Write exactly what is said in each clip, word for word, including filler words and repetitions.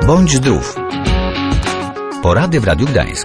Bądź zdrów. Porady w Radiu Gdańsk.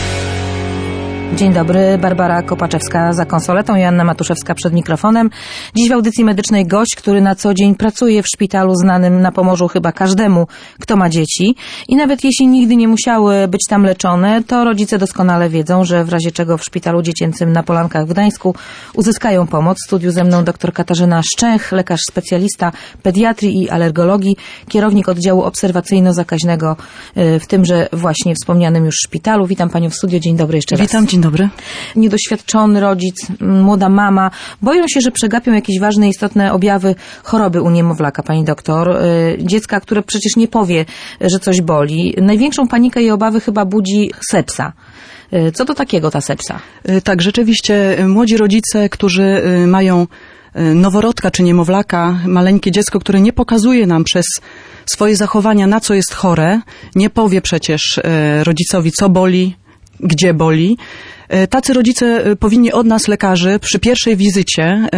Dzień dobry, Barbara Kopaczewska za konsoletą, Joanna Matuszewska przed mikrofonem. Dziś w audycji medycznej gość, który na co dzień pracuje w szpitalu znanym na Pomorzu chyba każdemu, kto ma dzieci. I nawet jeśli nigdy nie musiały być tam leczone, to rodzice doskonale wiedzą, że w razie czego w szpitalu dziecięcym na Polankach w Gdańsku uzyskają pomoc. W studiu ze mną dr Katarzyna Szczęch, lekarz specjalista pediatrii i alergologii, kierownik oddziału obserwacyjno-zakaźnego w tymże właśnie wspomnianym już szpitalu. Witam panią w studiu, dzień dobry jeszcze raz. Witam, dzień dobry. Niedoświadczony rodzic, młoda mama boją się, że przegapią jakieś ważne, istotne objawy choroby u niemowlaka, pani doktor. Dziecka, które przecież nie powie, że coś boli. Największą panikę i obawy chyba budzi sepsa. Co to takiego ta sepsa? Tak, rzeczywiście młodzi rodzice, którzy mają noworodka czy niemowlaka, maleńkie dziecko, które nie pokazuje nam przez swoje zachowania, na co jest chore, nie powie przecież rodzicowi, co boli, gdzie boli. Tacy rodzice powinni od nas, lekarzy, przy pierwszej wizycie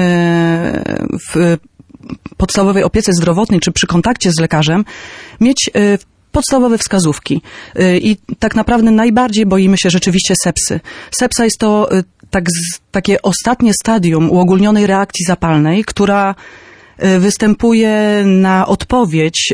w podstawowej opiece zdrowotnej czy przy kontakcie z lekarzem mieć podstawowe wskazówki. I tak naprawdę najbardziej boimy się rzeczywiście sepsy. Sepsa jest to tak, takie ostatnie stadium uogólnionej reakcji zapalnej, która występuje na odpowiedź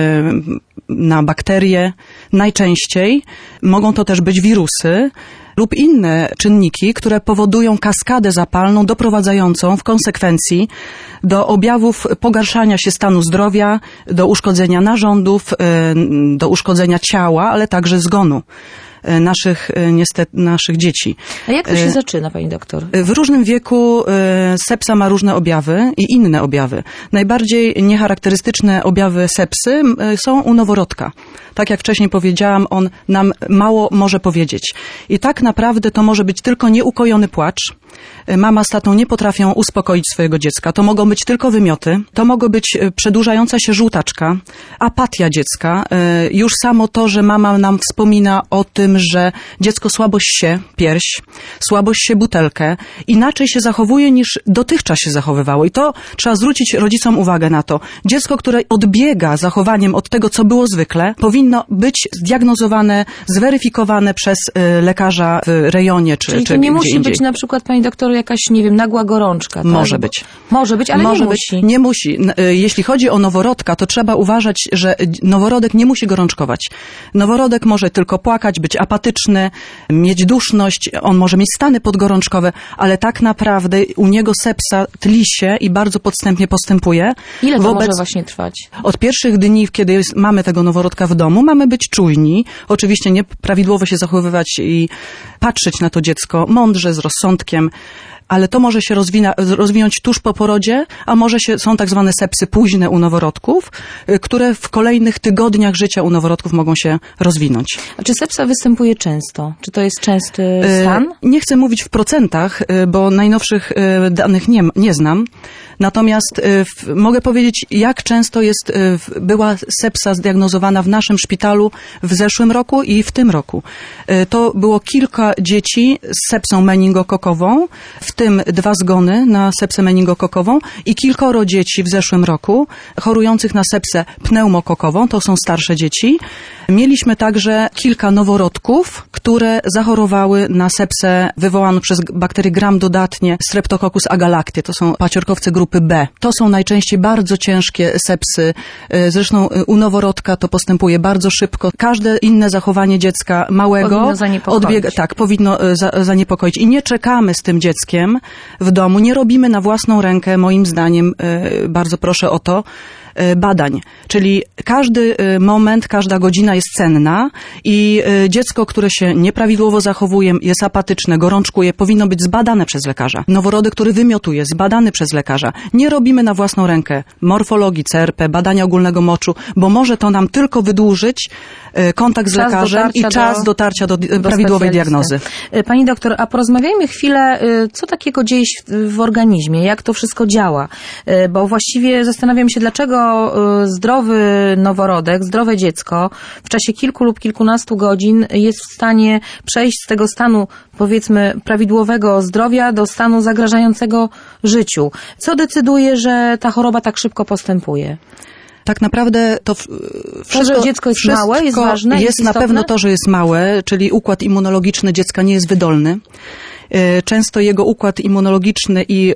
na bakterie najczęściej. Mogą to też być wirusy lub inne czynniki, które powodują kaskadę zapalną doprowadzającą w konsekwencji do objawów pogarszania się stanu zdrowia, do uszkodzenia narządów, do uszkodzenia ciała, ale także zgonu naszych, niestety, naszych dzieci. A jak to się zaczyna, pani doktor? W różnym wieku sepsa ma różne objawy i inne objawy. Najbardziej niecharakterystyczne objawy sepsy są u noworodka. Tak jak wcześniej powiedziałam, on nam mało może powiedzieć. I tak naprawdę to może być tylko nieukojony płacz. Mama z tatą nie potrafią uspokoić swojego dziecka. To mogą być tylko wymioty. To mogą być przedłużająca się żółtaczka, apatia dziecka. Już samo to, że mama nam wspomina o tym, że dziecko słabość się pierś, słabość się butelkę, inaczej się zachowuje niż dotychczas się zachowywało. I to trzeba zwrócić rodzicom uwagę na to. Dziecko, które odbiega zachowaniem od tego, co było zwykle, powinno być zdiagnozowane, zweryfikowane przez lekarza w rejonie czy, Czyli czy to nie gdzie musi indziej. być na przykład, pani doktor, jakaś, nie wiem, nagła gorączka. Tak? Może być. Może być, ale Może nie być. musi. Nie musi. Jeśli chodzi o noworodka, to trzeba uważać, że noworodek nie musi gorączkować. Noworodek może tylko płakać, być apatyczny, mieć duszność, on może mieć stany podgorączkowe, ale tak naprawdę u niego sepsa tli się i bardzo podstępnie postępuje. Ile to Wobec... może właśnie trwać? Od pierwszych dni, kiedy jest, mamy tego noworodka w domu, mamy być czujni, oczywiście nieprawidłowo się zachowywać i patrzeć na to dziecko mądrze, z rozsądkiem, ale to może się rozwina, rozwinąć tuż po porodzie, a może się, są tak zwane sepsy późne u noworodków, które w kolejnych tygodniach życia u noworodków mogą się rozwinąć. A czy sepsa występuje często? Czy to jest częsty stan? Nie chcę mówić w procentach, bo najnowszych danych nie, nie znam. Natomiast w, mogę powiedzieć, jak często jest, była sepsa zdiagnozowana w naszym szpitalu w zeszłym roku i w tym roku. To było kilka dzieci z sepsą meningokokową, w tym dwa zgony na sepsę meningokokową i kilkoro dzieci w zeszłym roku chorujących na sepsę pneumokokową, to są starsze dzieci. Mieliśmy także kilka noworodków, które zachorowały na sepsę wywołaną przez bakterię gram dodatnie Streptococcus agalactiae, to są paciorkowce grupy B. To są najczęściej bardzo ciężkie sepsy. Zresztą u noworodka to postępuje bardzo szybko. Każde inne zachowanie dziecka małego odbiega, tak, powinno za, zaniepokoić. I nie czekamy z tym dzieckiem w domu, nie robimy na własną rękę, moim zdaniem, bardzo proszę o to, badań. Czyli każdy moment, każda godzina jest cenna i dziecko, które się nieprawidłowo zachowuje, jest apatyczne, gorączkuje, powinno być zbadane przez lekarza. Noworodek, który wymiotuje, zbadany przez lekarza. Nie robimy na własną rękę morfologii, C R P, badania ogólnego moczu, bo może to nam tylko wydłużyć kontakt z czas lekarzem i czas do, dotarcia do, do prawidłowej diagnozy. Pani doktor, a porozmawiajmy chwilę, co takiego dzieje się w organizmie, jak to wszystko działa, bo właściwie zastanawiam się, dlaczego zdrowy noworodek, zdrowe dziecko w czasie kilku lub kilkunastu godzin jest w stanie przejść z tego stanu, powiedzmy, prawidłowego zdrowia do stanu zagrażającego życiu. Co decyduje, że ta choroba tak szybko postępuje? Tak naprawdę to wszystko, to, że dziecko jest wszystko małe, jest ważne, jest, jest na istotne? pewno to, że jest małe, czyli układ immunologiczny dziecka nie jest wydolny. Często jego układ immunologiczny i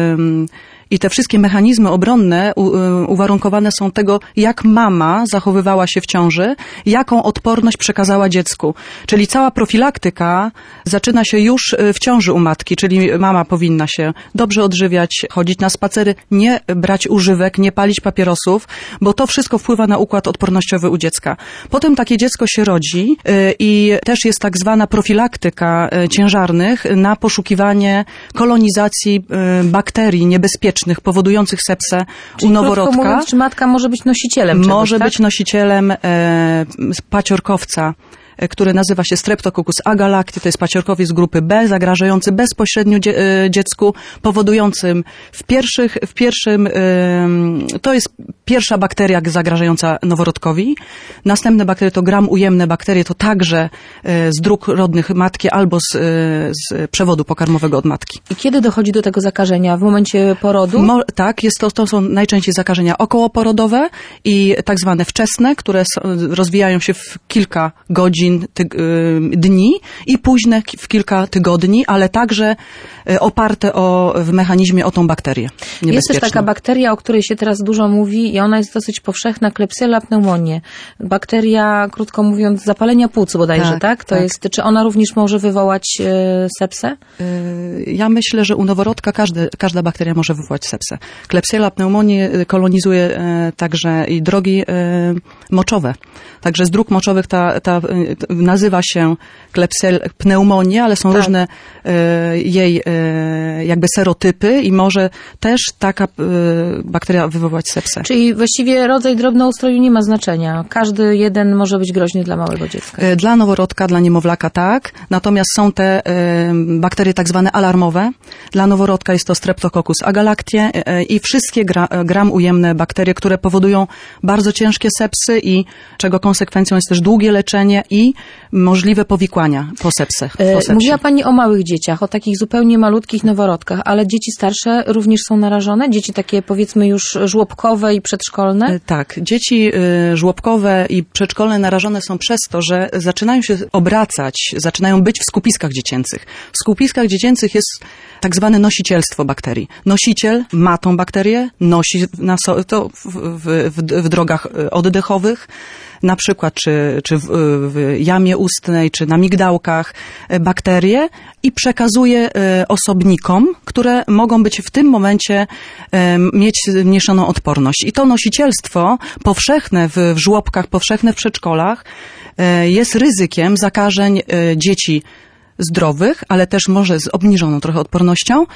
I te wszystkie mechanizmy obronne u, uwarunkowane są tego, jak mama zachowywała się w ciąży, jaką odporność przekazała dziecku. Czyli cała profilaktyka zaczyna się już w ciąży u matki, czyli mama powinna się dobrze odżywiać, chodzić na spacery, nie brać używek, nie palić papierosów, bo to wszystko wpływa na układ odpornościowy u dziecka. Potem takie dziecko się rodzi i też jest tak zwana profilaktyka ciężarnych na poszukiwanie kolonizacji bakterii niebezpiecznych, powodujących sepsę Czyli u noworodka. Krótko mówiąc, czy matka może być nosicielem czegoś, Może tak? być nosicielem e, paciorkowca, który nazywa się Streptococcus agalacti, to jest paciorkowiec grupy B, zagrażający bezpośrednio dzie, dziecku, powodującym w pierwszych, w pierwszym, to jest pierwsza bakteria zagrażająca noworodkowi. Następne bakterie to gram ujemne bakterie, to także z dróg rodnych matki albo z, z przewodu pokarmowego od matki. I kiedy dochodzi do tego zakażenia? W momencie porodu? Mo, tak, jest to, to są najczęściej zakażenia okołoporodowe i tak zwane wczesne, które są, rozwijają się w kilka godzin, Ty, dni i późne w kilka tygodni, ale także oparte o, w mechanizmie o tą bakterię niebezpieczną. Jest też taka bakteria, o której się teraz dużo mówi i ona jest dosyć powszechna, Klebsiella pneumoniae. Bakteria, krótko mówiąc, zapalenia płuc bodajże, tak? tak? To tak. jest, czy ona również może wywołać e, sepsę? Ja myślę, że u noworodka każdy, każda bakteria może wywołać sepsę. Klebsiella pneumoniae kolonizuje e, także i drogi e, moczowe. Także z dróg moczowych ta, ta nazywa się Klebsiella pneumoniae, ale są tak. różne e, jej e, jakby serotypy i może też taka e, bakteria wywołać sepsę. Czyli właściwie rodzaj drobnoustroju nie ma znaczenia. Każdy jeden może być groźny dla małego dziecka. E, dla noworodka, dla niemowlaka tak, natomiast są te e, bakterie tak zwane alarmowe. Dla noworodka jest to Streptococcus agalacti e, i wszystkie gra, gram ujemne bakterie, które powodują bardzo ciężkie sepsy i czego konsekwencją jest też długie leczenie i możliwe powikłania po sepsach. E, mówiła Pani o małych dzieciach, o takich zupełnie malutkich noworodkach, ale dzieci starsze również są narażone? Dzieci takie powiedzmy już żłobkowe i przedszkolne? E, tak. Dzieci y, żłobkowe i przedszkolne narażone są przez to, że zaczynają się obracać, zaczynają być w skupiskach dziecięcych. W skupiskach dziecięcych jest tak zwane nosicielstwo bakterii. Nosiciel ma tą bakterię, nosi na so, to w, w, w, w drogach oddechowych, na przykład czy, czy w, w jamie ustnej, czy na migdałkach bakterie i przekazuje osobnikom, które mogą być w tym momencie mieć zmniejszoną odporność. I to nosicielstwo powszechne w, w żłobkach, powszechne w przedszkolach jest ryzykiem zakażeń dzieci zdrowych, ale też może z obniżoną trochę odpornością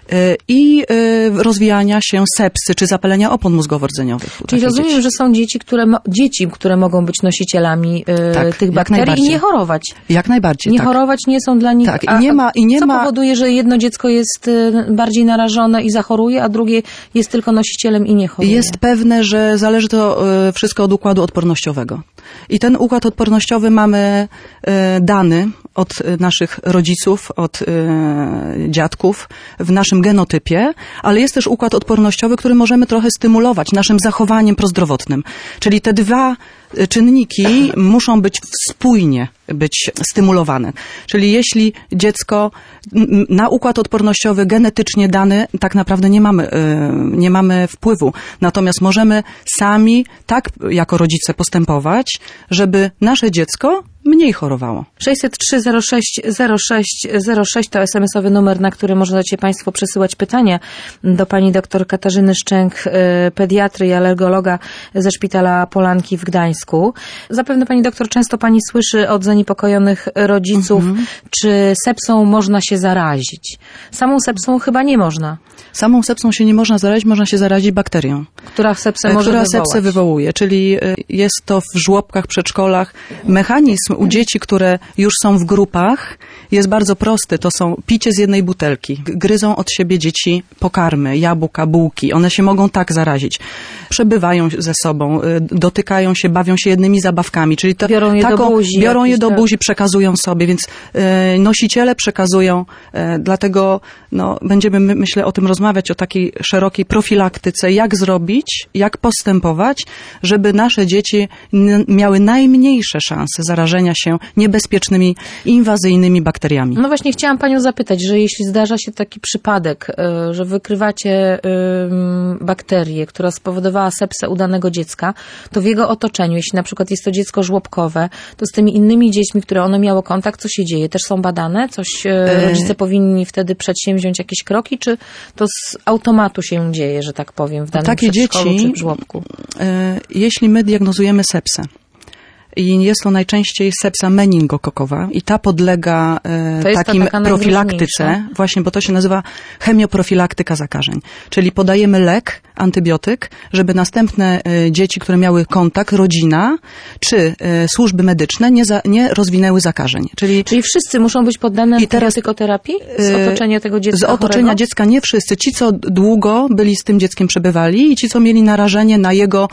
i rozwijania się sepsy czy zapalenia opon mózgowo-rdzeniowych. Czyli rozumiem, dzieci. że są dzieci, które, dzieci, które mogą być nosicielami tak, tych bakterii i nie chorować. Jak najbardziej. Nie tak. chorować nie są dla nich... Tak, i nie ma... I nie co ma... powoduje, że jedno dziecko jest bardziej narażone i zachoruje, a drugie jest tylko nosicielem i nie choruje? Jest pewne, że zależy to wszystko od układu odpornościowego. I ten układ odpornościowy mamy dany od naszych rodziców, od dziadków w naszym genotypie, ale jest też układ odpornościowy, który możemy trochę stymulować naszym zachowaniem prozdrowotnym. Czyli te dwa czynniki muszą być spójnie być stymulowane. Czyli jeśli dziecko na układ odpornościowy genetycznie dany, tak naprawdę nie mamy, nie mamy wpływu. Natomiast możemy sami tak jako rodzice postępować, żeby nasze dziecko mniej chorowało. sześćset trzy zero sześć zero sześć zero sześć to es em esowy numer, na który możecie Państwo przesyłać pytania do pani doktor Katarzyny Szczęk, pediatry i alergologa ze Szpitala Polanki w Gdańsku. Zapewne pani doktor często pani słyszy od zaniepokojonych rodziców, mhm. czy sepsą można się zarazić. Samą sepsą chyba nie można. Samą sepsą się nie można zarazić, można się zarazić bakterią. Która sepsę może która wywołać. sepsę wywołuje, czyli jest to w żłobkach, przedszkolach mechanizm powiedzmy u dzieci, które już są w grupach, jest bardzo prosty. To są picie z jednej butelki. Gryzą od siebie dzieci pokarmy, jabłka, bułki. One się mogą tak zarazić. Przebywają ze sobą, dotykają się, bawią się jednymi zabawkami. Czyli to, biorą je taką, do buzi. Biorą je do tak. buzi, przekazują sobie, więc e, nosiciele przekazują. E, dlatego no, będziemy, my, myślę, o tym rozmawiać, o takiej szerokiej profilaktyce, jak zrobić, jak postępować, żeby nasze dzieci n- miały najmniejsze szanse zarażenia się niebezpiecznymi, inwazyjnymi bakteriami. No właśnie chciałam panią zapytać, że jeśli zdarza się taki przypadek, y, że wykrywacie y, bakterię, która spowodowała sepsę u danego dziecka, to w jego otoczeniu, jeśli na przykład jest to dziecko żłobkowe, to z tymi innymi dziećmi, które ono miało kontakt, co się dzieje? Też są badane? Coś y, rodzice powinni wtedy przedsięwziąć jakieś kroki, czy to z automatu się dzieje, że tak powiem, w danym Takie przedszkolu dzieci, czy w żłobku? Y, jeśli my diagnozujemy sepsę, i jest to najczęściej sepsa meningokokowa i ta podlega e, takim ta profilaktyce, właśnie, bo to się nazywa chemioprofilaktyka zakażeń. Czyli podajemy lek, antybiotyk, żeby następne e, dzieci, które miały kontakt, rodzina czy e, służby medyczne nie, za, nie rozwinęły zakażeń. Czyli, Czyli wszyscy muszą być poddane I teraz, antybiotykoterapii z otoczenia tego dziecka Z otoczenia chorego? dziecka nie wszyscy. Ci, co długo byli z tym dzieckiem przebywali i ci, co mieli narażenie na jego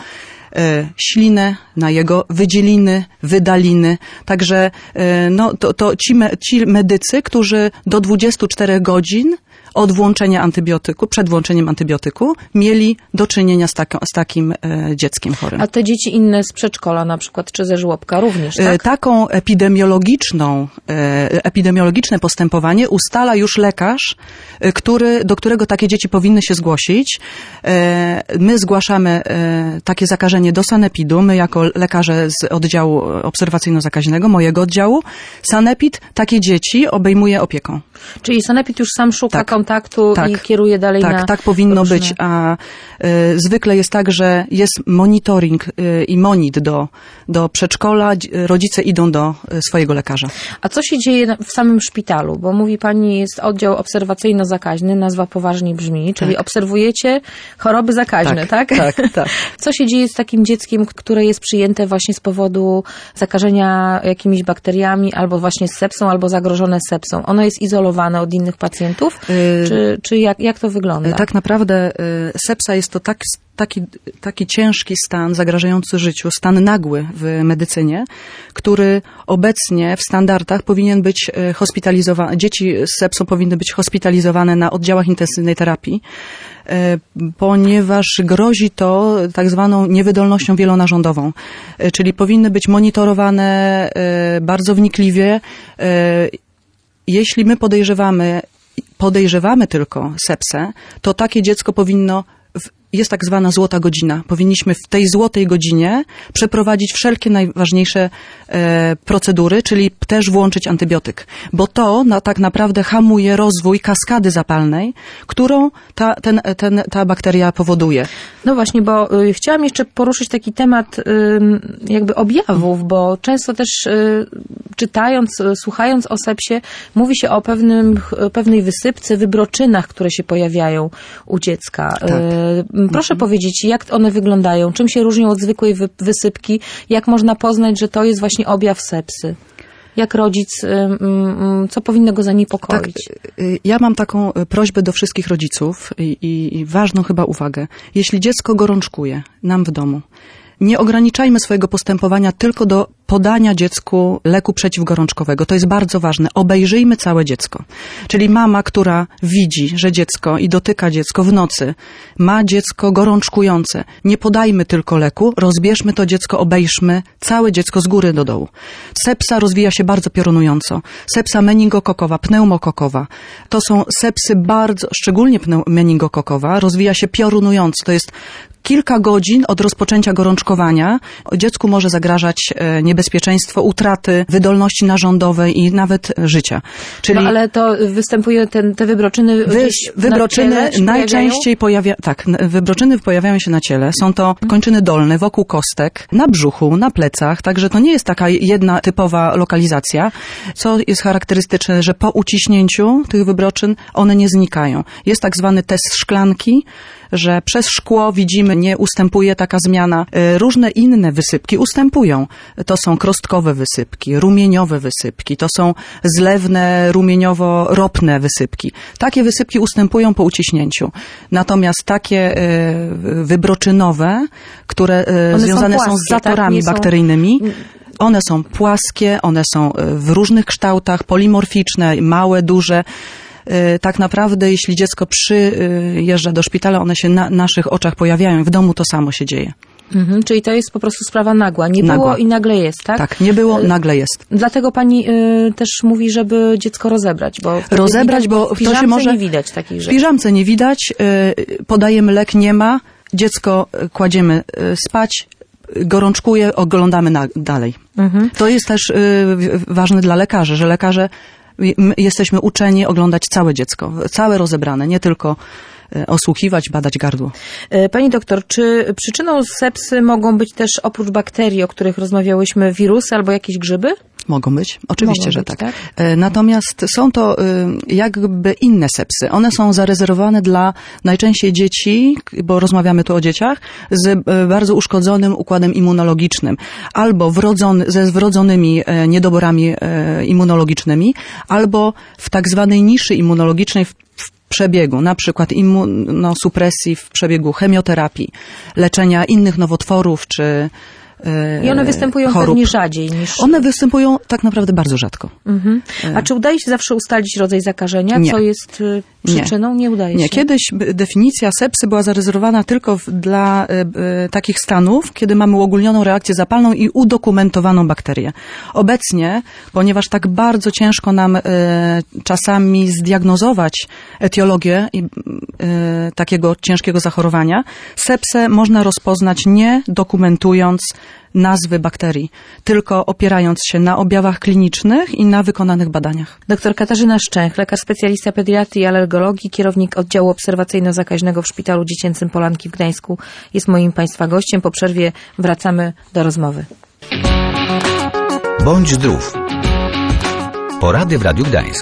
ślinę, na jego wydzieliny, wydaliny. Także no, to, to ci, me, ci medycy, którzy do dwudziestu czterech godzin od włączenia antybiotyku, przed włączeniem antybiotyku, mieli do czynienia z, taką, z takim e, dzieckiem chorym. A te dzieci inne z przedszkola na przykład, czy ze żłobka również, tak? E, taką epidemiologiczną, e, epidemiologiczne postępowanie ustala już lekarz, e, który, do którego takie dzieci powinny się zgłosić. E, my zgłaszamy e, takie zakażenie do sanepidu, my jako lekarze z oddziału obserwacyjno-zakaźnego, mojego oddziału. Sanepid takie dzieci obejmuje opieką. Czyli sanepid już sam szuka tak. kontaktu tak. i kieruje dalej tak, na... Tak, tak powinno różne... być, a y, zwykle jest tak, że jest monitoring y, i monit do, do przedszkola, rodzice idą do y, swojego lekarza. A co się dzieje w samym szpitalu? Bo mówi pani, jest oddział obserwacyjno-zakaźny, nazwa poważnie brzmi, czyli tak. obserwujecie choroby zakaźne, tak? Tak, tak, tak. Co się dzieje z takim dzieckiem, które jest przyjęte właśnie z powodu zakażenia jakimiś bakteriami, albo właśnie z sepsą, albo zagrożone sepsą? Ono jest izolowane od innych pacjentów? Y- czy czy jak, jak to wygląda? Tak naprawdę y, sepsa jest to tak, taki, taki ciężki stan zagrażający życiu, stan nagły w medycynie, który obecnie w standardach powinien być hospitalizowany. Dzieci z sepsą powinny być hospitalizowane na oddziałach intensywnej terapii, y, ponieważ grozi to tak zwaną niewydolnością wielonarządową, y, czyli powinny być monitorowane y, bardzo wnikliwie. Y, jeśli my podejrzewamy podejrzewamy tylko sepsę, to takie dziecko powinno, w, jest tak zwana złota godzina. Powinniśmy w tej złotej godzinie przeprowadzić wszelkie najważniejsze e, procedury, czyli też włączyć antybiotyk. Bo to na, tak naprawdę hamuje rozwój kaskady zapalnej, którą ta, ten, ten, ta bakteria powoduje. No właśnie, bo y, chciałam jeszcze poruszyć taki temat y, jakby objawów, bo często też y, czytając, y, słuchając o sepsie, mówi się o pewnym, pewnej wysypce, wybroczynach, które się pojawiają u dziecka. Tak. Y, proszę mhm. powiedzieć, jak one wyglądają? Czym się różnią od zwykłej wy, wysypki? Jak można poznać, że to jest właśnie objaw sepsy? Jak rodzic, co powinno go zaniepokoić? Tak, ja mam taką prośbę do wszystkich rodziców i, i, i ważną chyba uwagę. Jeśli dziecko gorączkuje nam w domu, nie ograniczajmy swojego postępowania tylko do podania dziecku leku przeciwgorączkowego. To jest bardzo ważne. Obejrzyjmy całe dziecko. Czyli mama, która widzi, że dziecko i dotyka dziecko w nocy, ma dziecko gorączkujące. Nie podajmy tylko leku, rozbierzmy to dziecko, obejrzmy całe dziecko z góry do dołu. Sepsa rozwija się bardzo piorunująco. Sepsa meningokokowa, pneumokokowa. To są sepsy bardzo, szczególnie meningokokowa, rozwija się piorunująco. To jest kilka godzin od rozpoczęcia gorączkowania dziecku może zagrażać niebezpieczeństwo utraty wydolności narządowej i nawet życia. Czyli no ale to występuje ten, te wybroczyny wy, gdzieś wybroczyny na ciele najczęściej pojawia, tak, wybroczyny pojawiają się na ciele. Są to kończyny dolne, wokół kostek, na brzuchu, na plecach, także to nie jest taka jedna typowa lokalizacja. Co jest charakterystyczne, że po uciśnięciu tych wybroczyn one nie znikają. Jest tak zwany test szklanki, że przez szkło widzimy, nie ustępuje taka zmiana. Różne inne wysypki ustępują. To są krostkowe wysypki, rumieniowe wysypki, to są zlewne, rumieniowo-ropne wysypki. Takie wysypki ustępują po uciśnięciu. Natomiast takie wybroczynowe, które one związane są, płaskie, są z zatorami tak? bakteryjnymi, one są płaskie, one są w różnych kształtach, polimorficzne, małe, duże. Tak naprawdę, jeśli dziecko przyjeżdża do szpitala, one się na naszych oczach pojawiają. W domu to samo się dzieje. Mhm, czyli to jest po prostu sprawa nagła. Nie nagła. było i nagle jest, tak? Tak, nie było, nagle jest. Dlatego pani y, też mówi, żeby dziecko rozebrać, bo rozebrać, widać, bo w to się może nie widać takich rzeczy. W piżamce nie widać, y, podajemy lek, nie ma, dziecko kładziemy y, spać, gorączkuje, oglądamy na, dalej. Mhm. To jest też y, ważne dla lekarzy, że lekarze my jesteśmy uczeni oglądać całe dziecko, całe rozebrane, nie tylko osłuchiwać, badać gardło. Pani doktor, czy przyczyną sepsy mogą być też oprócz bakterii, o których rozmawiałyśmy, wirusy albo jakieś grzyby? Mogą być, oczywiście, Mogą że być, tak. tak. Natomiast są to jakby inne sepsy. One są zarezerwowane dla najczęściej dzieci, bo rozmawiamy tu o dzieciach, z bardzo uszkodzonym układem immunologicznym, albo wrodzony, ze wrodzonymi niedoborami immunologicznymi, albo w tak zwanej niszy immunologicznej w przebiegu, na przykład immunosupresji w przebiegu chemioterapii, leczenia innych nowotworów czy I one występują chorób. pewnie rzadziej niż... One występują tak naprawdę bardzo rzadko. Mhm. A czy udaje się zawsze ustalić rodzaj zakażenia? Nie. Co jest przyczyną? Nie, Nie udaje Nie. się. Kiedyś definicja sepsy była zarezerwowana tylko w, dla y, y, takich stanów, kiedy mamy uogólnioną reakcję zapalną i udokumentowaną bakterię. Obecnie, ponieważ tak bardzo ciężko nam y, czasami zdiagnozować etiologię y, y, takiego ciężkiego zachorowania, sepsę można rozpoznać nie dokumentując nazwy bakterii, tylko opierając się na objawach klinicznych i na wykonanych badaniach. Doktor Katarzyna Szczęch, lekarz specjalista pediatrii i alergologii, kierownik oddziału obserwacyjno-zakaźnego w Szpitalu Dziecięcym Polanki w Gdańsku, jest moim Państwa gościem. Po przerwie wracamy do rozmowy. Bądź zdrów. Porady w Radiu Gdańsk.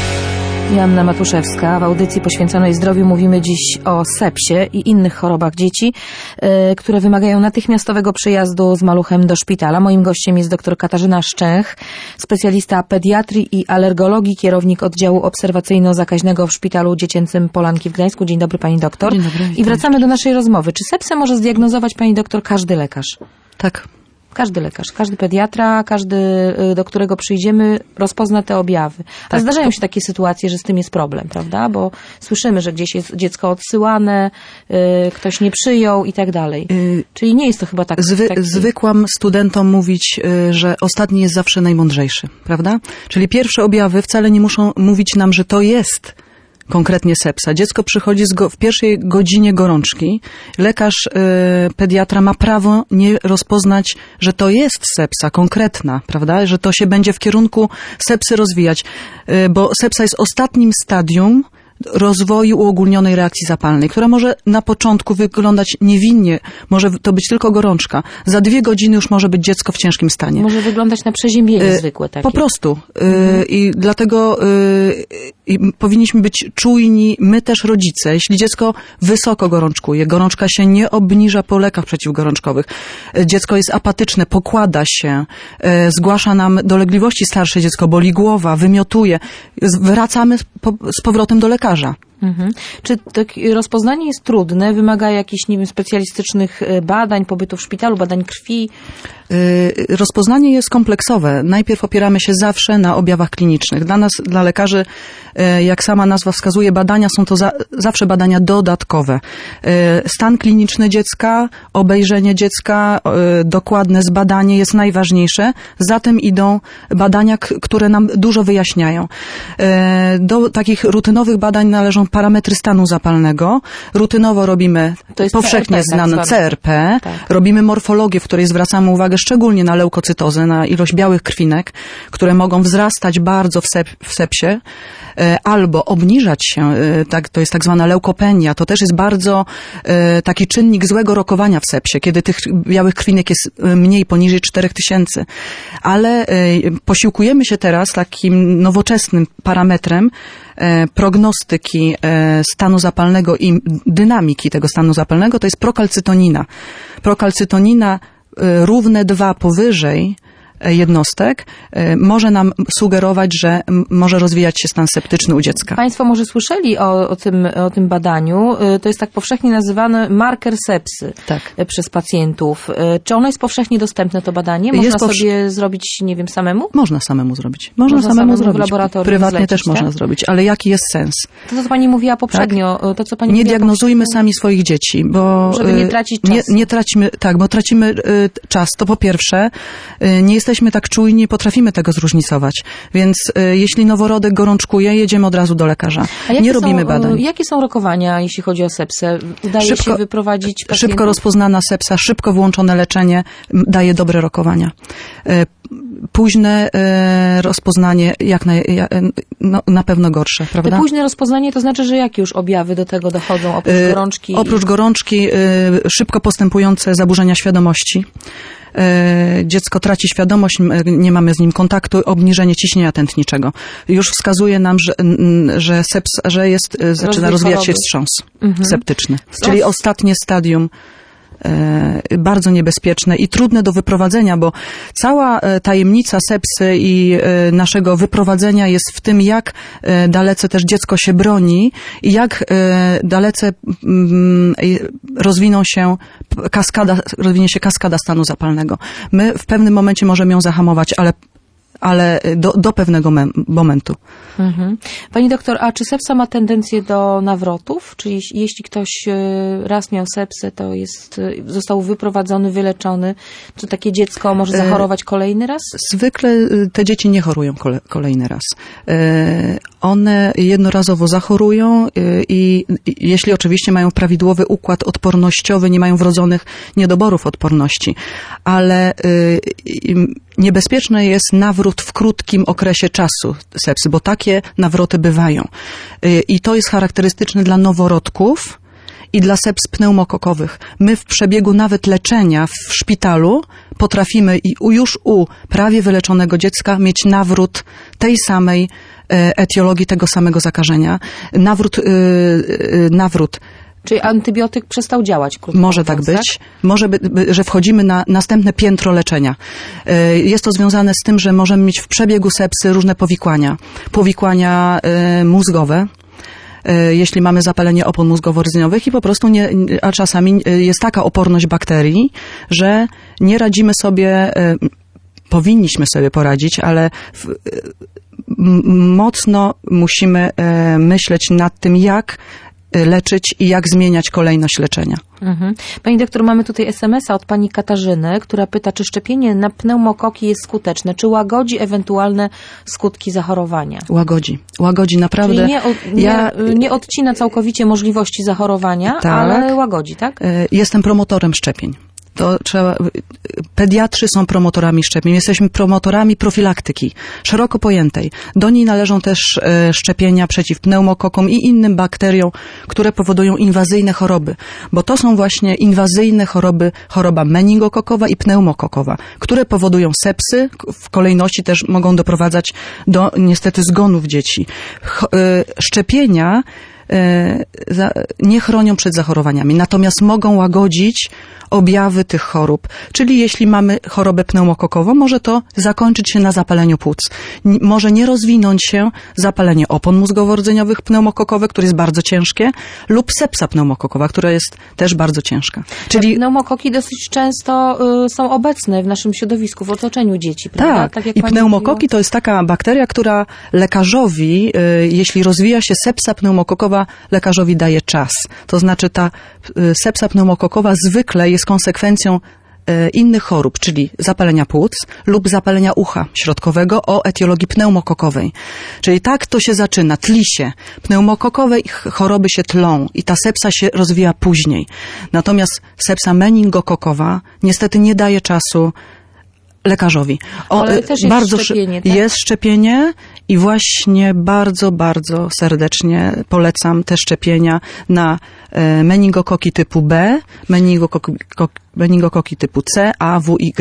Joanna Matuszewska. W audycji poświęconej zdrowiu mówimy dziś o sepsie i innych chorobach dzieci, yy, które wymagają natychmiastowego przyjazdu z maluchem do szpitala. Moim gościem jest dr Katarzyna Szczęch, specjalista pediatrii i alergologii, kierownik oddziału obserwacyjno-zakaźnego w Szpitalu Dziecięcym Polanki w Gdańsku. Dzień dobry, pani doktor. Dzień dobry. I wracamy do naszej rozmowy. Czy sepsę może zdiagnozować, pani doktor, każdy lekarz? Tak. Każdy lekarz, każdy pediatra, każdy, do którego przyjdziemy, rozpozna te objawy. A tak. Zdarzają się takie sytuacje, że z tym jest problem, prawda? Bo słyszymy, że gdzieś jest dziecko odsyłane, y, ktoś nie przyjął i tak dalej. Y, Czyli nie jest to chyba tak... Zwy, taki... Zwykłam studentom mówić, y, że ostatni jest zawsze najmądrzejszy, prawda? Czyli pierwsze objawy wcale nie muszą mówić nam, że to jest konkretnie sepsa. Dziecko przychodzi z go, w pierwszej godzinie gorączki. Lekarz y, pediatra ma prawo nie rozpoznać, że to jest sepsa konkretna, prawda? Że to się będzie w kierunku sepsy rozwijać, y, bo sepsa jest ostatnim stadium rozwoju uogólnionej reakcji zapalnej, która może na początku wyglądać niewinnie, może to być tylko gorączka. Za dwie godziny już może być dziecko w ciężkim stanie. Może wyglądać na przeziębienie y, zwykłe takie. Po prostu. Mhm. Y, I dlatego y, y, powinniśmy być czujni, my też rodzice. Jeśli dziecko wysoko gorączkuje, gorączka się nie obniża po lekach przeciwgorączkowych, y, dziecko jest apatyczne, pokłada się, y, zgłasza nam dolegliwości starsze dziecko, boli głowa, wymiotuje, wracamy z, po, z powrotem do lekarza. Mhm. Czy takie rozpoznanie jest trudne? Wymaga jakichś, nie wiem, specjalistycznych badań, pobytu w szpitalu, badań krwi? Yy, rozpoznanie jest kompleksowe. Najpierw opieramy się zawsze na objawach klinicznych. Dla nas, dla lekarzy, yy, jak sama nazwa wskazuje, badania są to za, zawsze badania dodatkowe. Yy, stan kliniczny dziecka, obejrzenie dziecka, yy, dokładne zbadanie jest najważniejsze. Zatem idą badania, k- które nam dużo wyjaśniają. Yy, do takich rutynowych badań należą parametry stanu zapalnego. Rutynowo robimy to jest powszechnie C R P, znane tak C R P. Tak. Robimy morfologię, w której zwracamy uwagę szczególnie na leukocytozę, na ilość białych krwinek, które mogą wzrastać bardzo w, sep, w sepsie, e, albo obniżać się, e, tak, to jest tak zwana leukopenia. To też jest bardzo e, taki czynnik złego rokowania w sepsie, kiedy tych białych krwinek jest mniej, poniżej czterech tysięcy. Ale e, posiłkujemy się teraz takim nowoczesnym parametrem, e, prognostyki e, stanu zapalnego i dynamiki tego stanu zapalnego, to jest prokalcytonina. Prokalcytonina e, równe dwa powyżej jednostek może nam sugerować, że może rozwijać się stan septyczny u dziecka. Państwo może słyszeli o, o, tym, o tym badaniu. To jest tak powszechnie nazywany marker sepsy tak. przez pacjentów. Czy ono jest powszechnie dostępne, to badanie? Można powsz... sobie zrobić, nie wiem, samemu? Można samemu zrobić. Można, można samemu, samemu zrobić. W laboratorium prywatnie zlecić, też tak? można zrobić, ale jaki jest sens? To, co pani mówiła poprzednio. Tak? To, co pani nie diagnozujmy poprzednio... sami swoich dzieci, bo... Żeby nie tracić czasu. Nie, nie tracimy, tak, bo tracimy y, czas. To po pierwsze, y, nie jesteśmy tak czujni, nie potrafimy tego zróżnicować. Więc y, jeśli noworodek gorączkuje, jedziemy od razu do lekarza. Nie robimy są, badań. Jakie są rokowania, jeśli chodzi o sepsę? Udaje szybko, się wyprowadzić pacjentów? Szybko rozpoznana sepsa, szybko włączone leczenie daje dobre rokowania. Y, Późne y, rozpoznanie jak na, jak, no, na pewno gorsze, prawda? Te późne rozpoznanie to znaczy, że jakie już objawy do tego dochodzą oprócz y, gorączki? Oprócz gorączki y, szybko postępujące zaburzenia świadomości. Dziecko traci świadomość, nie mamy z nim kontaktu, obniżenie ciśnienia tętniczego. Już wskazuje nam, że, że, sepsa, że jest, zaczyna Rozwój rozwijać choroby. się wstrząs mhm. septyczny. Czyli ostatnie stadium bardzo niebezpieczne i trudne do wyprowadzenia, bo cała tajemnica sepsy i naszego wyprowadzenia jest w tym, jak dalece też dziecko się broni i jak dalece rozwiną się kaskada, rozwinie się kaskada stanu zapalnego. My w pewnym momencie możemy ją zahamować, ale ale do, do pewnego momentu. Mhm. Pani doktor, a czy sepsa ma tendencję do nawrotów? Czyli jeśli ktoś raz miał sepsę, to jest, został wyprowadzony, wyleczony, czy takie dziecko może zachorować kolejny raz? Zwykle te dzieci nie chorują kole, kolejny raz. One jednorazowo zachorują i, i jeśli oczywiście mają prawidłowy układ odpornościowy, nie mają wrodzonych niedoborów odporności, ale niebezpieczny jest nawrót w krótkim okresie czasu sepsy, bo takie nawroty bywają. I to jest charakterystyczne dla noworodków i dla seps pneumokokowych. My w przebiegu nawet leczenia w szpitalu potrafimy i już u prawie wyleczonego dziecka mieć nawrót tej samej etiologii, tego samego zakażenia. Nawrót, nawrót Czyli antybiotyk przestał działać? Może tak być. Może, by, że wchodzimy na następne piętro leczenia. Jest to związane z tym, że możemy mieć w przebiegu sepsy różne powikłania. Powikłania mózgowe, jeśli mamy zapalenie opon mózgowo-rdzeniowych i po prostu nie, a czasami jest taka oporność bakterii, że nie radzimy sobie, powinniśmy sobie poradzić, ale w, mocno musimy myśleć nad tym, jak leczyć i jak zmieniać kolejność leczenia. Mhm. Pani doktor, mamy tutaj es em es a od pani Katarzyny, która pyta, czy szczepienie na pneumokoki jest skuteczne, czy łagodzi ewentualne skutki zachorowania? Łagodzi. Łagodzi, naprawdę. Czyli nie, od, nie, ja, nie odcina całkowicie możliwości zachorowania, tak, ale łagodzi, tak? Jestem promotorem szczepień. To trzeba, pediatrzy są promotorami szczepień, jesteśmy promotorami profilaktyki, szeroko pojętej. Do niej należą też e, szczepienia przeciw pneumokokom i innym bakteriom, które powodują inwazyjne choroby, bo to są właśnie inwazyjne choroby, choroba meningokokowa i pneumokokowa, które powodują sepsy, w kolejności też mogą doprowadzać do niestety zgonów dzieci. Ch, e, szczepienia nie chronią przed zachorowaniami, natomiast mogą łagodzić objawy tych chorób. Czyli jeśli mamy chorobę pneumokokową, może to zakończyć się na zapaleniu płuc. Może nie rozwinąć się zapalenie opon mózgowo-rdzeniowych pneumokokowe, które jest bardzo ciężkie, lub sepsa pneumokokowa, która jest też bardzo ciężka. Czyli pneumokoki dosyć często y, są obecne w naszym środowisku, w otoczeniu dzieci, prawda? Tak, tak jak i pneumokoki mówiła. To jest taka bakteria, która lekarzowi, y, jeśli rozwija się sepsa pneumokokowa, lekarzowi daje czas. To znaczy ta y, sepsa pneumokokowa zwykle jest konsekwencją y, innych chorób, czyli zapalenia płuc lub zapalenia ucha środkowego o etiologii pneumokokowej. Czyli tak to się zaczyna, tli się. Pneumokokowe choroby się tlą i ta sepsa się rozwija później. Natomiast sepsa meningokokowa niestety nie daje czasu lekarzowi. O, Ale też jest bardzo szczepienie, tak? Jest szczepienie i właśnie bardzo, bardzo serdecznie polecam te szczepienia na meningokoki typu B, meningokoki, meningokoki typu C, A, W, Y.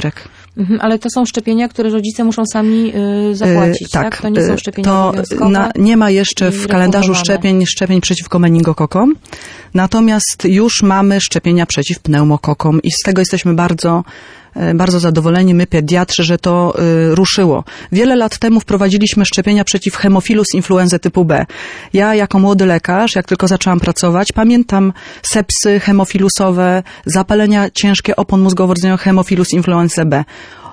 Mhm, ale to są szczepienia, które rodzice muszą sami y, zapłacić, tak? tak? To nie są szczepienia to obowiązkowe. Na, nie ma jeszcze w kalendarzu szczepień szczepień przeciwko meningokokom, natomiast już mamy szczepienia przeciw pneumokokom i z tego jesteśmy bardzo bardzo zadowoleni, my pediatrzy, że to y, ruszyło. Wiele lat temu wprowadziliśmy szczepienia przeciw hemofilus influenzy typu B. Ja jako młody lekarz, jak tylko zaczęłam pracować, pamiętam sepsy hemofilusowe, zapalenia ciężkie opon mózgowo-rdzeniowych, hemofilus influenza B.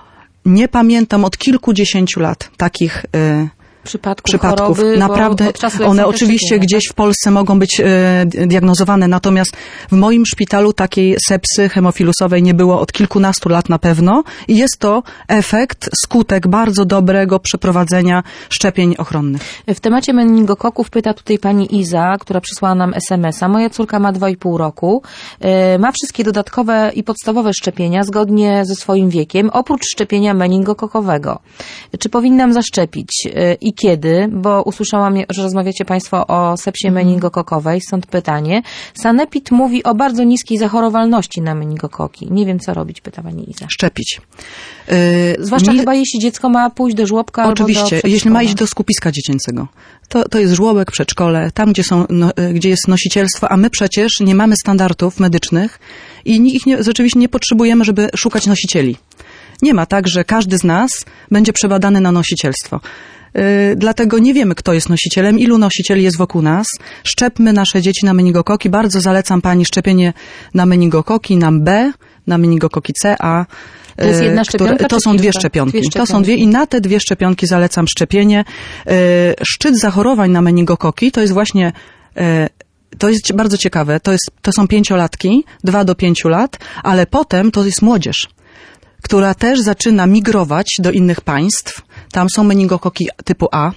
Nie pamiętam od kilkudziesięciu lat takich y, Przypadków, przypadków. Choroby, Naprawdę one oczywiście gdzieś w Polsce mogą być e, diagnozowane, natomiast w moim szpitalu takiej sepsy hemofilusowej nie było od kilkunastu lat na pewno i jest to efekt, skutek bardzo dobrego przeprowadzenia szczepień ochronnych. W temacie meningokoków pyta tutaj pani Iza, która przysłała nam es em es a. Moja córka ma dwa i pół roku, e, ma wszystkie dodatkowe i podstawowe szczepienia zgodnie ze swoim wiekiem, oprócz szczepienia meningokokowego. Czy powinnam zaszczepić? E, I kiedy, bo usłyszałam, że rozmawiacie państwo o sepsie meningokokowej, stąd pytanie. Sanepid mówi o bardzo niskiej zachorowalności na meningokoki. Nie wiem, co robić, pyta pani Iza. Szczepić. Yy, Zwłaszcza Mi... chyba, jeśli dziecko ma pójść do żłobka Oczywiście, albo do jeśli ma iść do skupiska dziecięcego. To, to jest żłobek, przedszkole, tam, gdzie, są, no, gdzie jest nosicielstwo, a my przecież nie mamy standardów medycznych i ich nie, rzeczywiście nie potrzebujemy, żeby szukać nosicieli. Nie ma tak, że każdy z nas będzie przebadany na nosicielstwo. Yy, dlatego nie wiemy, kto jest nosicielem, ilu nosicieli jest wokół nas. Szczepmy nasze dzieci na meningokoki. Bardzo zalecam pani szczepienie na meningokoki, na B, na meningokoki C, A. To jest jedna szczepionka? Które, to są dwie szczepionki. dwie szczepionki. To są dwie i na te dwie szczepionki zalecam szczepienie. Yy, szczyt zachorowań na meningokoki to jest właśnie... Yy, To jest bardzo ciekawe. To, jest, to są pięciolatki, dwa do pięciu lat, ale potem to jest młodzież, która też zaczyna migrować do innych państw. Tam są meningokoki typu A,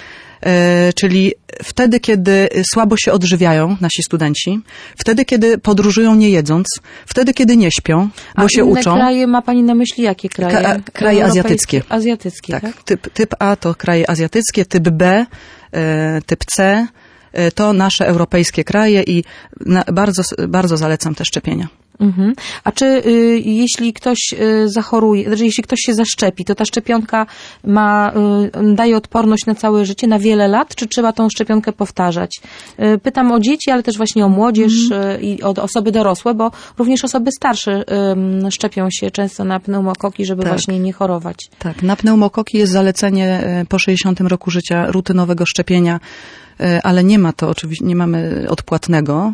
e, czyli wtedy, kiedy słabo się odżywiają nasi studenci, wtedy, kiedy podróżują nie jedząc, wtedy, kiedy nie śpią, bo A się inne uczą. kraje ma pani na myśli jakie kraje? Ka- kraje azjatyckie. Azjatyckie, tak? tak? Typ, typ A to kraje azjatyckie, typ B, e, typ C to nasze europejskie kraje i na, bardzo, bardzo zalecam te szczepienia. Mhm. A czy y, jeśli ktoś y, zachoruje, znaczy jeśli ktoś się zaszczepi, to ta szczepionka ma, y, daje odporność na całe życie, na wiele lat, czy trzeba tą szczepionkę powtarzać? Y, pytam o dzieci, ale też właśnie o młodzież mm. y, i o osoby dorosłe, bo również osoby starsze y, szczepią się często na pneumokoki, żeby tak. właśnie nie chorować. Tak, na pneumokoki jest zalecenie po sześćdziesiątym roku życia rutynowego szczepienia, ale nie ma to, oczywiście nie mamy odpłatnego.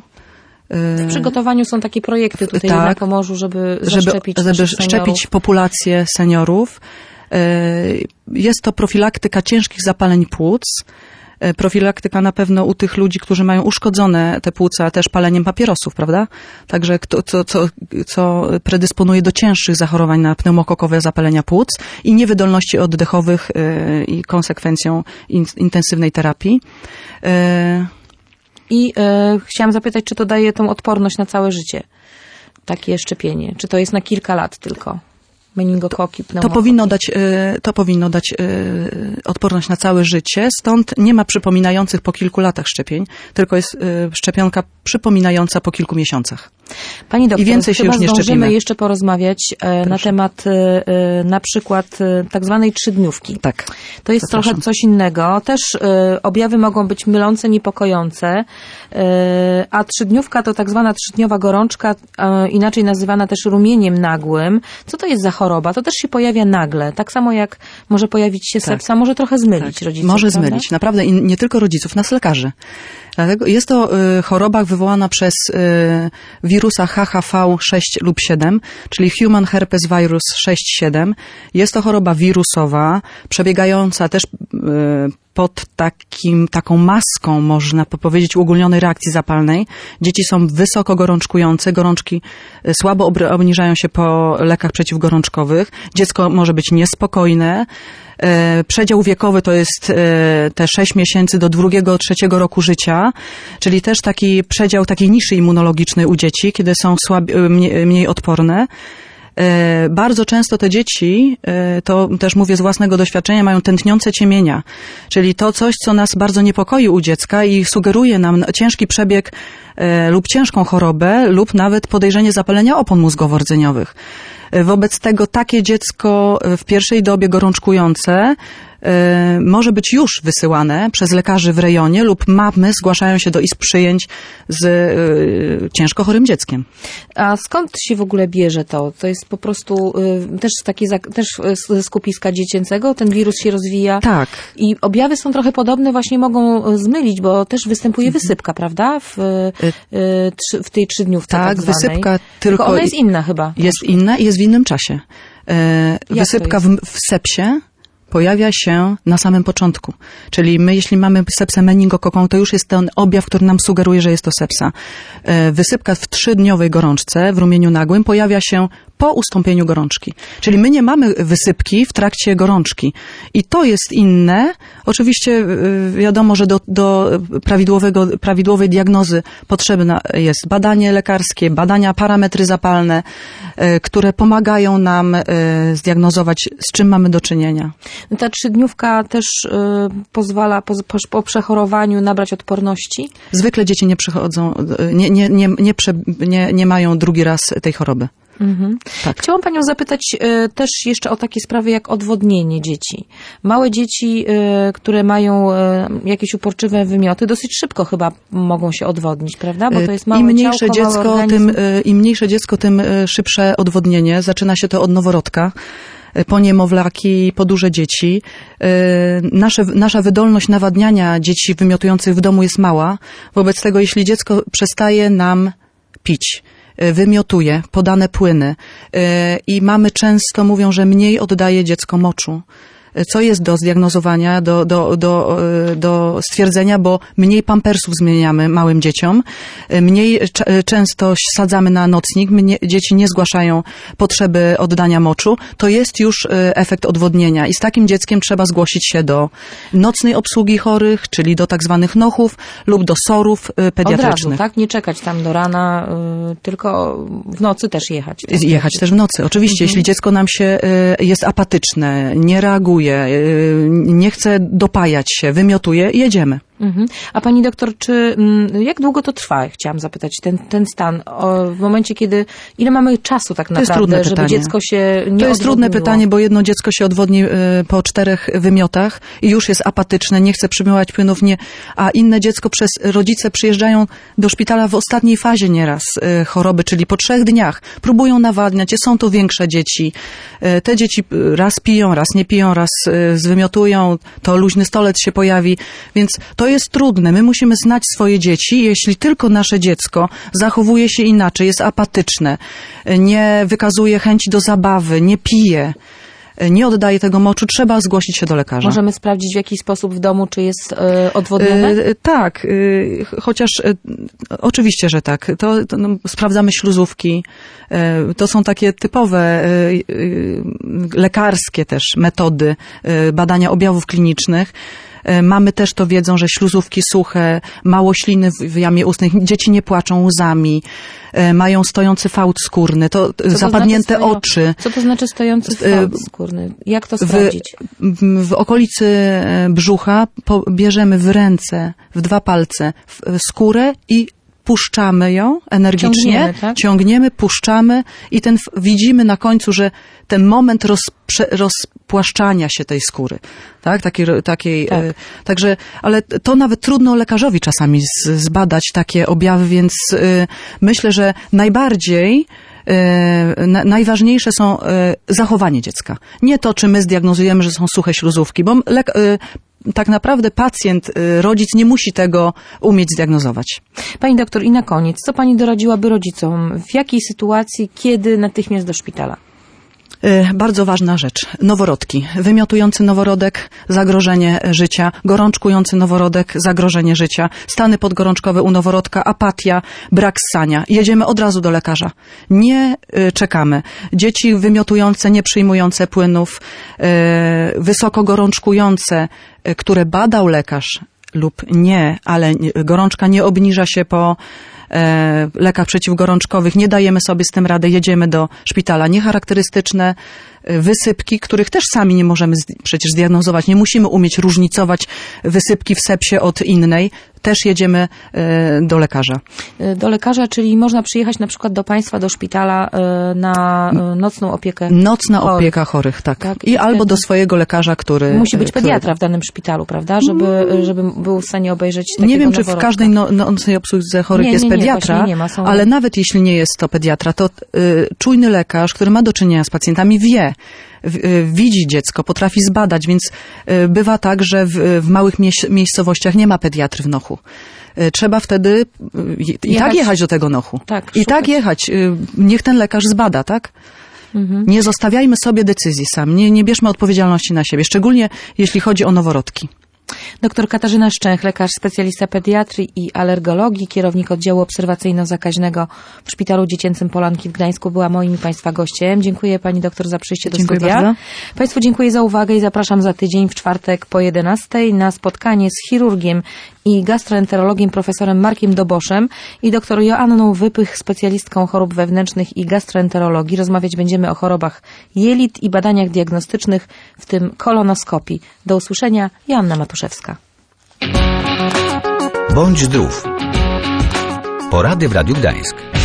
W przygotowaniu są takie projekty tutaj tak, na Pomorzu, żeby zaszczepić żeby, żeby szczepić populację seniorów. Jest to profilaktyka ciężkich zapaleń płuc. Profilaktyka na pewno u tych ludzi, którzy mają uszkodzone te płuca też paleniem papierosów, prawda? Także to, co, co, co predysponuje do cięższych zachorowań na pneumokokowe zapalenia płuc i niewydolności oddechowych i konsekwencją intensywnej terapii. I e, chciałam zapytać, czy to daje tą odporność na całe życie, takie szczepienie? Czy to jest na kilka lat tylko? Meningokoki, pneumokoki. To powinno dać, to powinno dać odporność na całe życie, stąd nie ma przypominających po kilku latach szczepień, tylko jest szczepionka przypominająca po kilku miesiącach. Pani doktor, i więcej się już nie szczepimy. Zdążymy jeszcze porozmawiać Proszę. na temat na przykład tak zwanej trzydniówki. Tak. To jest Zapraszam. trochę coś innego. Też objawy mogą być mylące, niepokojące, a trzydniówka to tak zwana trzydniowa gorączka, inaczej nazywana też rumieniem nagłym. Co to jest za choroba? To też się pojawia nagle. Tak samo jak może pojawić się sepsa, tak. może trochę zmylić tak. rodziców. Może prawda? zmylić, naprawdę. I nie tylko rodziców, nas lekarzy. Dlatego jest to y, choroba wywołana przez y, wirusa H H V sześć lub siedem, czyli Human Herpes Virus sześć siedem. Jest to choroba wirusowa, przebiegająca też y, pod takim, taką maską, można powiedzieć, uogólnionej reakcji zapalnej. Dzieci są wysoko gorączkujące, gorączki słabo obniżają się po lekach przeciwgorączkowych. Dziecko może być niespokojne. Przedział wiekowy to jest te sześć miesięcy do drugiego, trzeciego roku życia, czyli też taki przedział takiej niszy immunologicznej u dzieci, kiedy są słabi, mniej, mniej odporne. Bardzo często te dzieci, to też mówię z własnego doświadczenia, mają tętniące ciemienia, czyli to coś, co nas bardzo niepokoi u dziecka i sugeruje nam ciężki przebieg lub ciężką chorobę lub nawet podejrzenie zapalenia opon mózgowo-rdzeniowych. Wobec tego takie dziecko w pierwszej dobie gorączkujące może być już wysyłane przez lekarzy w rejonie lub mamy zgłaszają się do izb przyjęć z ciężko chorym dzieckiem. A skąd się w ogóle bierze to? To jest po prostu też takie też ze skupiska dziecięcego, ten wirus się rozwija. Tak. I objawy są trochę podobne, właśnie mogą zmylić, bo też występuje wysypka, prawda? W, w tej trzydniówce tak, tak zwanej. Wysypka tylko... tylko ona jest inna chyba. Jest inna i jest w innym czasie. Wysypka w, w sepsie pojawia się na samym początku. Czyli my, jeśli mamy sepsę meningokokową, to już jest ten objaw, który nam sugeruje, że jest to sepsa. Wysypka w trzydniowej gorączce, w rumieniu nagłym, pojawia się po ustąpieniu gorączki. Czyli my nie mamy wysypki w trakcie gorączki. I to jest inne. Oczywiście wiadomo, że do, do prawidłowego, prawidłowej diagnozy potrzebne jest badanie lekarskie, badania parametry zapalne, które pomagają nam zdiagnozować, z czym mamy do czynienia. Ta trzydniówka też y, pozwala po, po, po przechorowaniu nabrać odporności? Zwykle dzieci nie przechodzą, nie, nie, nie, nie, prze, nie, nie mają drugi raz tej choroby. Mhm. Tak. Chciałam panią zapytać y, też jeszcze o takie sprawy jak odwodnienie dzieci. Małe dzieci, y, które mają y, jakieś uporczywe wymioty, dosyć szybko chyba mogą się odwodnić, prawda? Bo to jest małe Im mniejsze ciałko, dziecko, tym, y, im mniejsze dziecko, tym y, szybsze odwodnienie. Zaczyna się to od noworodka. Po niemowlaki, po duże dzieci. Nasze, nasza wydolność nawadniania dzieci wymiotujących w domu jest mała. Wobec tego, jeśli dziecko przestaje nam pić, wymiotuje podane płyny i mamy często, mówią, że mniej oddaje dziecko moczu. Co jest do zdiagnozowania, do, do, do, do stwierdzenia, bo mniej pampersów zmieniamy małym dzieciom, mniej często sadzamy na nocnik, mnie, dzieci nie zgłaszają potrzeby oddania moczu, to jest już efekt odwodnienia i z takim dzieckiem trzeba zgłosić się do nocnej obsługi chorych, czyli do tak zwanych nochów lub do sorów pediatrycznych. Od razu, tak? Nie czekać tam do rana, yy, tylko w nocy też jechać. Tak? Jechać też w nocy. Oczywiście, mhm. Jeśli dziecko nam się y, jest apatyczne, nie reaguje, nie chce dopajać się, wymiotuje, jedziemy. Mhm. A pani doktor, czy jak długo to trwa? Chciałam zapytać, ten, ten stan, o, w momencie, kiedy, ile mamy czasu tak naprawdę, to jest trudne żeby pytanie. dziecko się nie odwodniło? To jest trudne pytanie, bo jedno dziecko się odwodni po czterech wymiotach i już jest apatyczne, nie chce przymywać płynów, nie, a inne dziecko przez rodzice przyjeżdżają do szpitala w ostatniej fazie nieraz choroby, czyli po trzech dniach. Próbują nawadniać, są to większe dzieci. Te dzieci raz piją, raz nie piją, raz zwymiotują, to luźny stolec się pojawi, więc to jest trudne. My musimy znać swoje dzieci. Jeśli tylko nasze dziecko zachowuje się inaczej, jest apatyczne, nie wykazuje chęci do zabawy, nie pije, nie oddaje tego moczu, trzeba zgłosić się do lekarza. Możemy sprawdzić w jakiś sposób w domu, czy jest y, odwodnione? Y, tak, y, chociaż y, oczywiście, że tak. To, to no, sprawdzamy śluzówki. Y, to są takie typowe y, y, lekarskie też metody y, badania objawów klinicznych. Mamy też to wiedzą, że śluzówki suche, mało śliny w jamie ustnej, dzieci nie płaczą łzami, mają stojący fałd skórny, to co zapadnięte to znaczy oczy. Co to znaczy stojący fałd skórny? Jak to sprawdzić? W, w okolicy brzucha bierzemy w ręce, w dwa palce skórę i puszczamy ją energicznie, ciągniemy, tak? ciągniemy, puszczamy i ten, widzimy na końcu, że ten moment rozprze, rozpłaszczania się tej skóry, tak, takiej, takiej tak. e, także, ale to nawet trudno lekarzowi czasami z, zbadać takie objawy, więc e, myślę, że najbardziej e, na, najważniejsze są e, zachowanie dziecka. Nie to, czy my zdiagnozujemy, że są suche śluzówki, bo le, e, tak naprawdę pacjent, rodzic nie musi tego umieć zdiagnozować. Pani doktor, i na koniec, co pani doradziłaby rodzicom? W jakiej sytuacji, kiedy natychmiast do szpitala? Bardzo ważna rzecz. Noworodki. Wymiotujący noworodek, zagrożenie życia. Gorączkujący noworodek, zagrożenie życia. Stany podgorączkowe u noworodka, apatia, brak ssania. Jedziemy od razu do lekarza. Nie czekamy. Dzieci wymiotujące, nie przyjmujące płynów, wysoko gorączkujące, które badał lekarz lub nie, ale gorączka nie obniża się po e, lekach przeciwgorączkowych, nie dajemy sobie z tym rady, jedziemy do szpitala. Niecharakterystyczne wysypki, których też sami nie możemy z, przecież zdiagnozować. Nie musimy umieć różnicować wysypki w sepsie od innej. Też jedziemy e, do lekarza. Do lekarza, czyli można przyjechać na przykład do państwa, do szpitala e, na e, nocną opiekę Nocna chorych. opieka chorych, tak. Tak, I i albo wtedy do swojego lekarza, który... Musi być który... pediatra w danym szpitalu, prawda? Żeby, żeby był w stanie obejrzeć takiego Nie wiem, czy w noworodka. każdej no, nocnej obsłudze chorych Nie, jest nie, nie, pediatra, właśnie nie ma, są- ale nawet jeśli nie jest to pediatra, to y, czujny lekarz, który ma do czynienia z pacjentami, wie, w, y, widzi dziecko, potrafi zbadać, więc y, bywa tak, że w, w małych mieś- miejscowościach nie ma pediatry w Nochu. Y, Trzeba wtedy y, i Jechać. tak jechać do tego Nochu. Tak, I szukać. tak jechać. Y, Niech ten lekarz zbada, tak? Mhm. Nie zostawiajmy sobie decyzji sami, nie, nie bierzmy odpowiedzialności na siebie, szczególnie jeśli chodzi o noworodki. Doktor Katarzyna Szczęch, lekarz specjalista pediatrii i alergologii, kierownik oddziału obserwacyjno-zakaźnego w Szpitalu Dziecięcym Polanki w Gdańsku, była moim i Państwa gościem. Dziękuję Pani doktor za przyjście do Dziękuję studia. bardzo. Państwu dziękuję za uwagę i zapraszam za tydzień w czwartek po jedenastej na spotkanie z chirurgiem i gastroenterologiem profesorem Markiem Doboszem i doktor Joanną Wypych, specjalistką chorób wewnętrznych i gastroenterologii. Rozmawiać będziemy o chorobach jelit i badaniach diagnostycznych, w tym kolonoskopii. Do usłyszenia. Joanna Matuszewska. Bądź zdrów. Porady w Radiu Gdańsk.